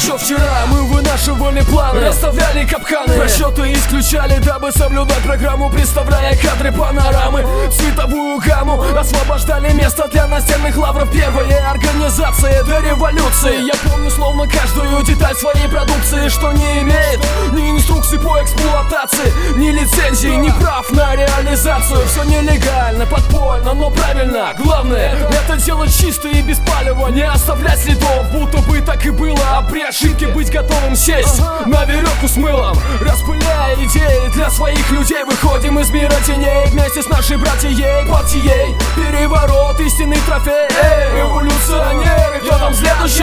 Еще вчера мы вынашивали планы, расставляли капканы, расчеты исключали, дабы соблюдать программу, представляя кадры панорамы, цветовую гамму. Освобождали место для настенных лавров. Первая организация до революции. Я помню словно каждую деталь своей продукции, что не имеет ни инструкций по эксплуатации, ни лицензии, ни прав на реализацию. Все нелегально, подпольно, но правильно. Главное, это делать чисто и без палева, не оставлять следов, будто бы так и было. А при ошибке быть готовым сесть на веревку с мылом. Распыляя идеи для своих людей, выходим из мира теней вместе с нашей братьей, партией. Переворот, истинный трофей. Революционеры, кто там следующий?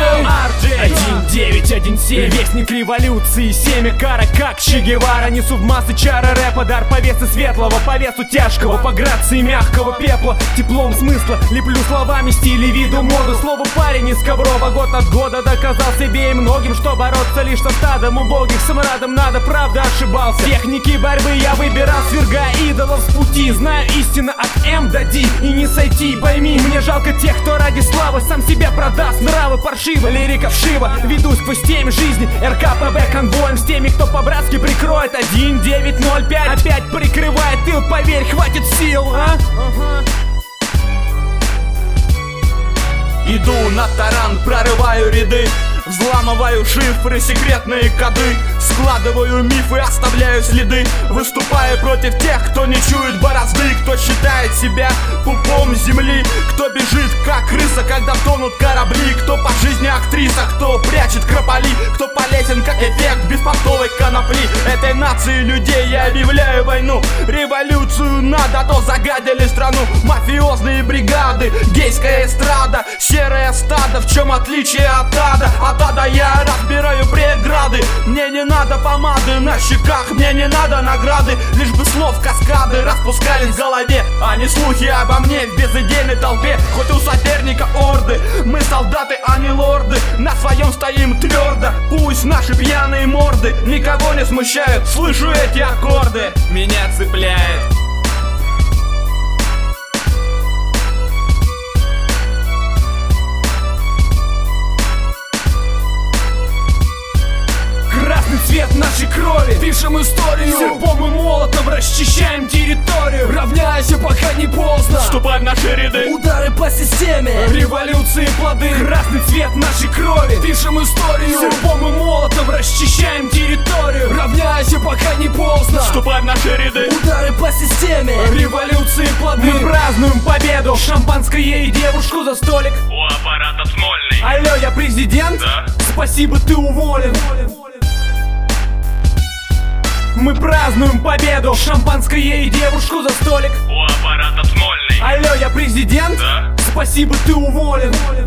1917, вестник революции, семя кара, как Че Гевара. Несу в массы чары рэпа, дар по весу светлого, по весу тяжкого, по грации мягкого пепла, теплом смысла. Леплю словами стиль и виду моду. Слово парень из Коврова год от года доказал себе и многим, что бороться лишь со стадом убогих самрадом надо, правда ошибался. Техники борьбы я выбирал, свергая идолов с пути. Знаю истину от М до Д и не сойти, пойми. Мне жалко тех, кто ради славы сам себя продаст. Нравы паршиво, лирика вшива, веду сквозь темь жизни РКПБ конвоем с теми, кто по-братски прикроет. 1905 опять прикрывает тыл, поверь, хватит сил, а? Иду на таран, прорываю ряды, взламываю шифры, секретные коды, складываю мифы, оставляю следы. Выступаю против тех, кто не чует борозды, кто считает себя пупом земли, кто бежит как крыса, когда тонут корабли, кто по жизни актриса, кто прячет крополи, кто полезен как эффект беспонтовой конопли. Этой нации людей я объявляю войну, революцию надо, а то загадили страну. Мафиозные бригады, гейская эстрада, серое стадо, в чем отличие от ада? От ада я разбираю преграды. Мне не надо помады на щеках, мне не надо награды, лишь бы слов каскады распускались в голове, а не слухи обо мне в безыдейной толпе. Хоть у соперника орды, мы солдаты, а не лорды, на своем стоим твердо. Пусть наши пьяные морды никого не смущают, слышу эти аккорды, меня цепляет. Цвет нашей крови, пишем историю, серпом и молотом расчищаем территорию. Равняйся, пока не поздно, вступай в наши ряды, удары по системе, революции плоды. Красный цвет нашей крови, пишем историю, серпом и молотом расчищаем территорию. Равняйся, пока не поздно, вступай в наши ряды, удары по системе, революции плоды. Мы празднуем победу, шампанское и девушку за столик. У аппарата Смольный. Алло, я президент? Да. Спасибо, ты уволен. Мы празднуем победу, шампанское и девушку за столик. У аппарата Смольный. Алло, я президент? Да. Спасибо, ты уволен.